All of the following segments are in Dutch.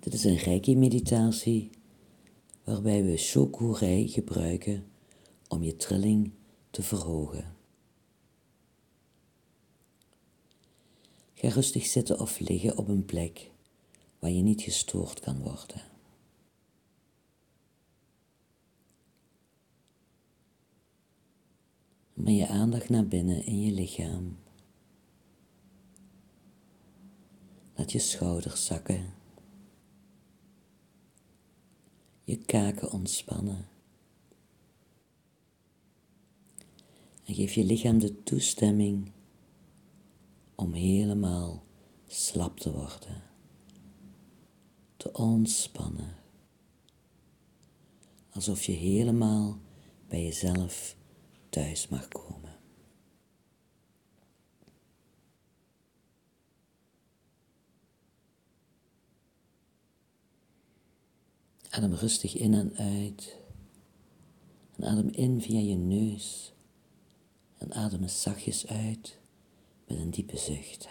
Dit is een Reiki-meditatie waarbij we Shoku-rei gebruiken om je trilling te verhogen. Ga rustig zitten of liggen op een plek waar je niet gestoord kan worden. Breng je aandacht naar binnen in je lichaam. Laat je schouders zakken. Je kaken ontspannen. En geef je lichaam de toestemming om helemaal slap te worden. Te ontspannen. Alsof je helemaal bij jezelf thuis mag komen. Adem rustig in en uit. En adem in via je neus. En adem eens zachtjes uit met een diepe zucht.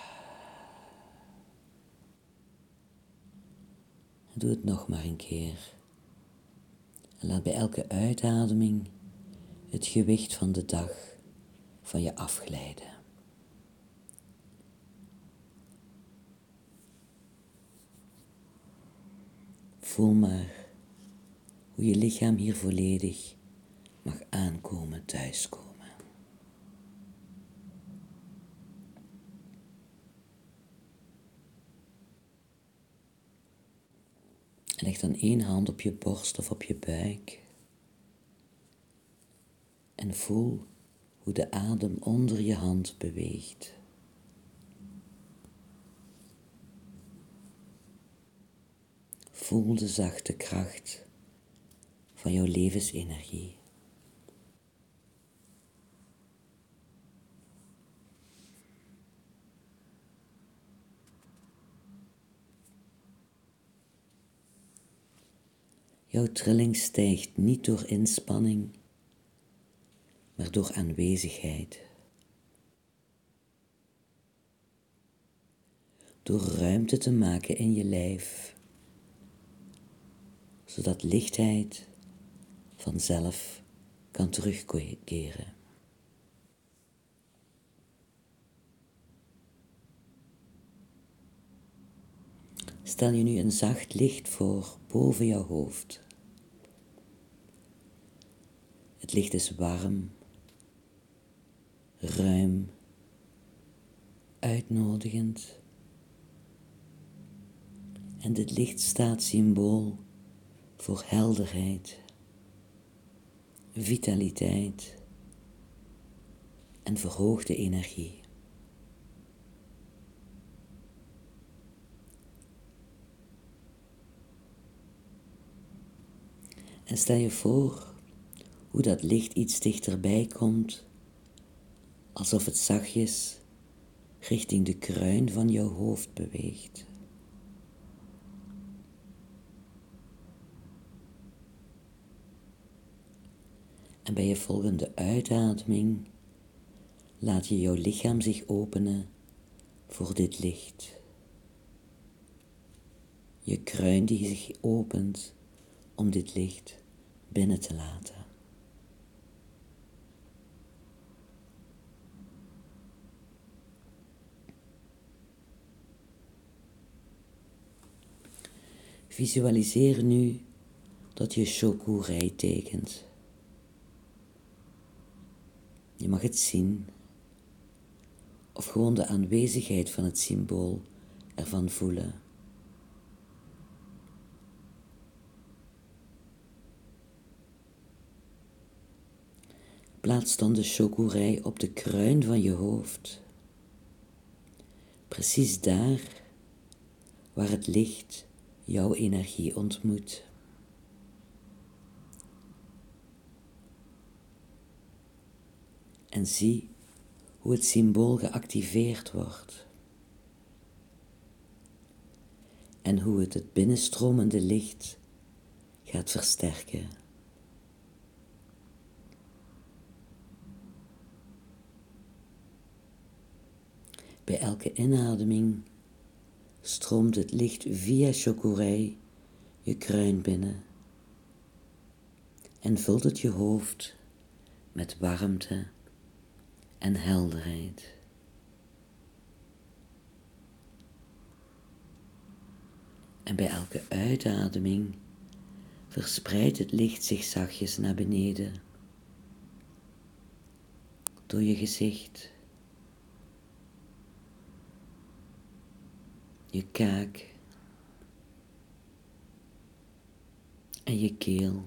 En doe het nog maar een keer. En laat bij elke uitademing het gewicht van de dag van je afglijden. Voel maar hoe je lichaam hier volledig mag aankomen, thuiskomen. En leg dan één hand op je borst of op je buik. En voel hoe de adem onder je hand beweegt. Voel de zachte kracht van jouw levensenergie. Jouw trilling stijgt niet door inspanning, maar door aanwezigheid. Door ruimte te maken in je lijf, zodat lichtheid vanzelf kan terugkeren. Stel je nu een zacht licht voor boven jouw hoofd. Het licht is warm, ruim, uitnodigend. En dit licht staat symbool voor helderheid, vitaliteit en verhoogde energie. En stel je voor hoe dat licht iets dichterbij komt, alsof het zachtjes richting de kruin van jouw hoofd beweegt. En bij je volgende uitademing laat je jouw lichaam zich openen voor dit licht. Je kruin die zich opent om dit licht binnen te laten. Visualiseer nu dat je Shoku-rei tekent. Je mag het zien of gewoon de aanwezigheid van het symbool ervan voelen. Plaats dan de Shoku-rei op de kruin van je hoofd. Precies daar waar het licht jouw energie ontmoet. En zie hoe het symbool geactiveerd wordt. En hoe het binnenstromende licht gaat versterken. Bij elke inademing stroomt het licht via Chokurei je kruin binnen en vult het je hoofd met warmte en helderheid. En bij elke uitademing verspreidt het licht zich zachtjes naar beneden, door je gezicht, je kaak en je keel.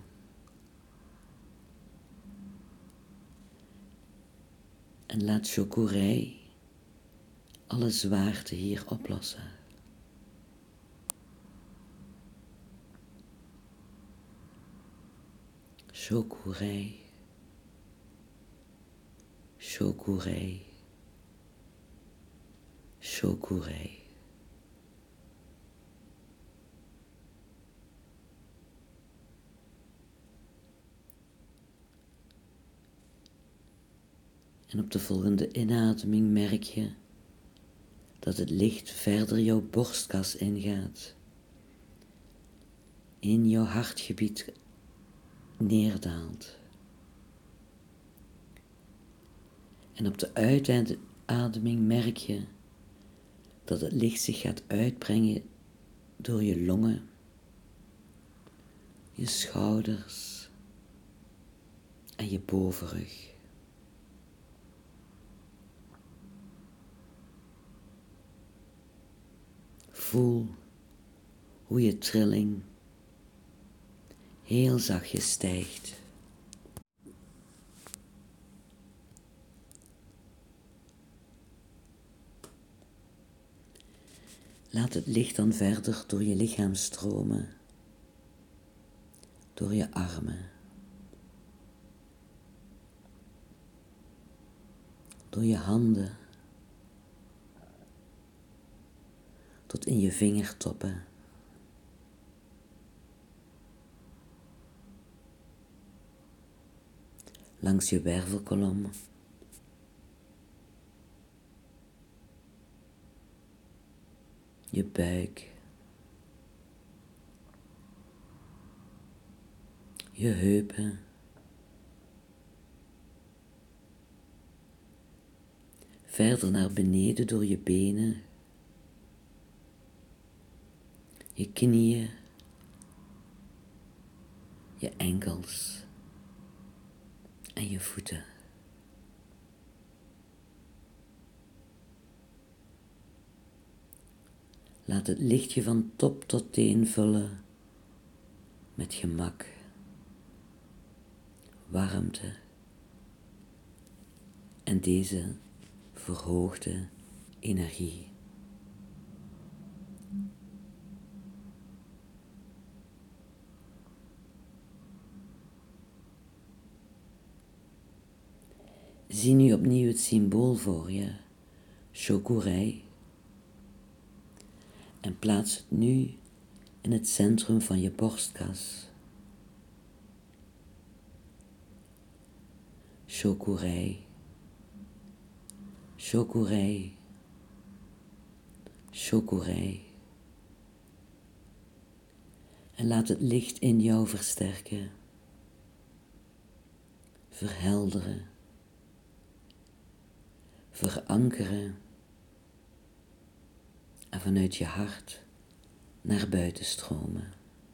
En laat Chokurei alle zwaarte hier oplossen. Chokurei, Chokurei, Chokurei. En op de volgende inademing merk je dat het licht verder jouw borstkas ingaat, in jouw hartgebied neerdaalt. En op de uitademing merk je dat het licht zich gaat uitbrengen door je longen, je schouders en je bovenrug. Voel hoe je trilling heel zachtjes stijgt. Laat het licht dan verder door je lichaam stromen, door je armen, door je handen, tot in je vingertoppen. Langs je wervelkolom, je buik, je heupen, verder naar beneden door je benen, je knieën, je enkels en je voeten. Laat het licht je van top tot teen vullen met gemak, warmte en deze verhoogde energie. Zie nu opnieuw het symbool voor je, Chokurei, en plaats het nu in het centrum van je borstkas. Chokurei, Chokurei, Chokurei. En laat het licht in jou versterken, verhelderen, verankeren en vanuit je hart naar buiten stromen.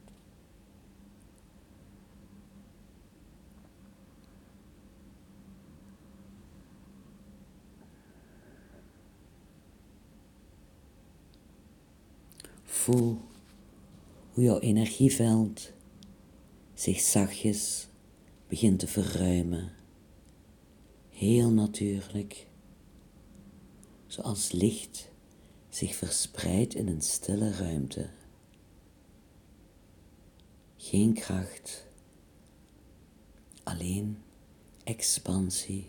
Voel hoe jouw energieveld zich zachtjes begint te verruimen, heel natuurlijk, zoals licht zich verspreidt in een stille ruimte. Geen kracht, alleen expansie.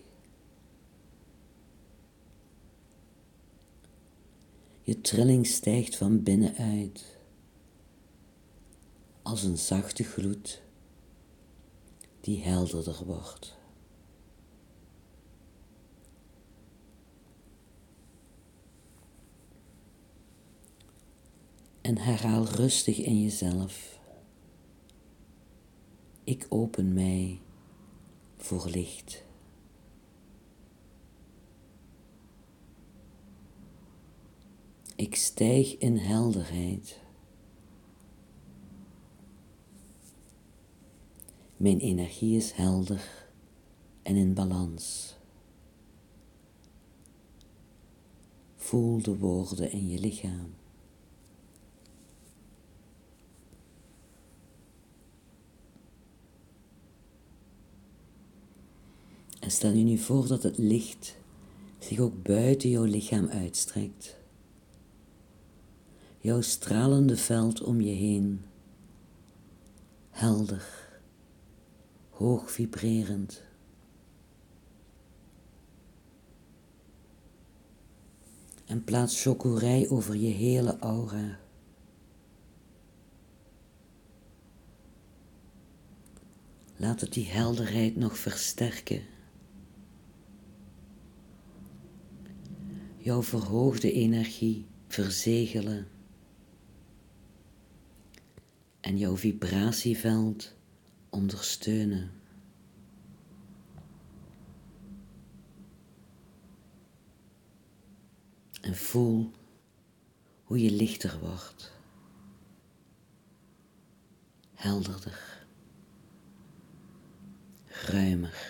Je trilling stijgt van binnenuit als een zachte gloed die helderder wordt. En herhaal rustig in jezelf: ik open mij voor licht. Ik stijg in helderheid. Mijn energie is helder en in balans. Voel de woorden in je lichaam. En stel je nu voor dat het licht zich ook buiten jouw lichaam uitstrekt. Jouw stralende veld om je heen, helder, hoog vibrerend. En plaats chocorij over je hele aura. Laat het die helderheid nog versterken. Jouw verhoogde energie verzegelen. En jouw vibratieveld ondersteunen. En voel hoe je lichter wordt. Helderder. Ruimer.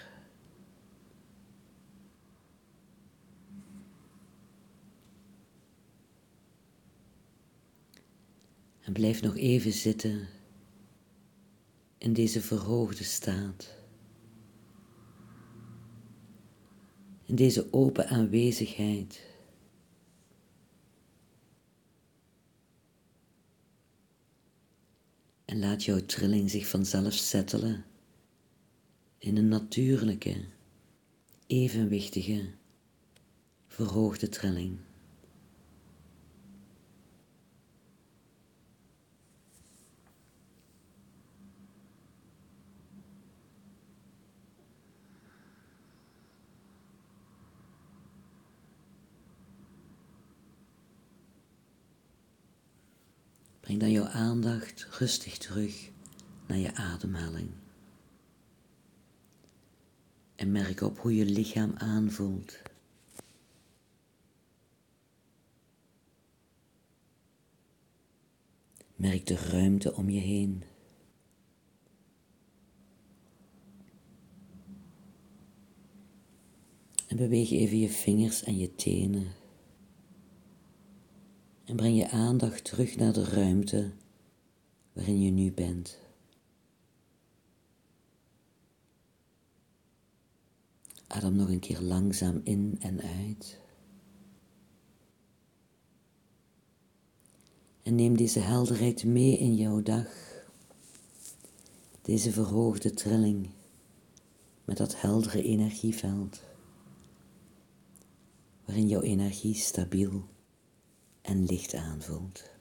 En blijf nog even zitten in deze verhoogde staat. In deze open aanwezigheid. En laat jouw trilling zich vanzelf settelen in een natuurlijke, evenwichtige, verhoogde trilling. Breng dan jouw aandacht rustig terug naar je ademhaling. En merk op hoe je lichaam aanvoelt. Merk de ruimte om je heen. En beweeg even je vingers en je tenen. En breng je aandacht terug naar de ruimte waarin je nu bent. Adem nog een keer langzaam in en uit. En neem deze helderheid mee in jouw dag. Deze verhoogde trilling met dat heldere energieveld. Waarin jouw energie stabiel en licht aanvoelt.